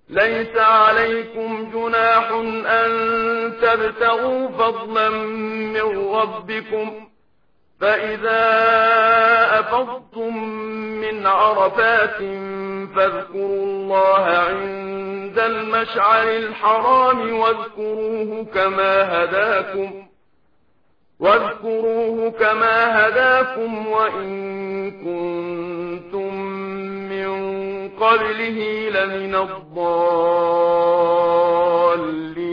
ليس عليكم جناح أن تبتغوا فضلا من ربكم فإذا أفضتم من عرفات فاذكروا الله عند المشعر الحرام واذكروه كما هداكم وإن كنتم من قبله لمن الضالين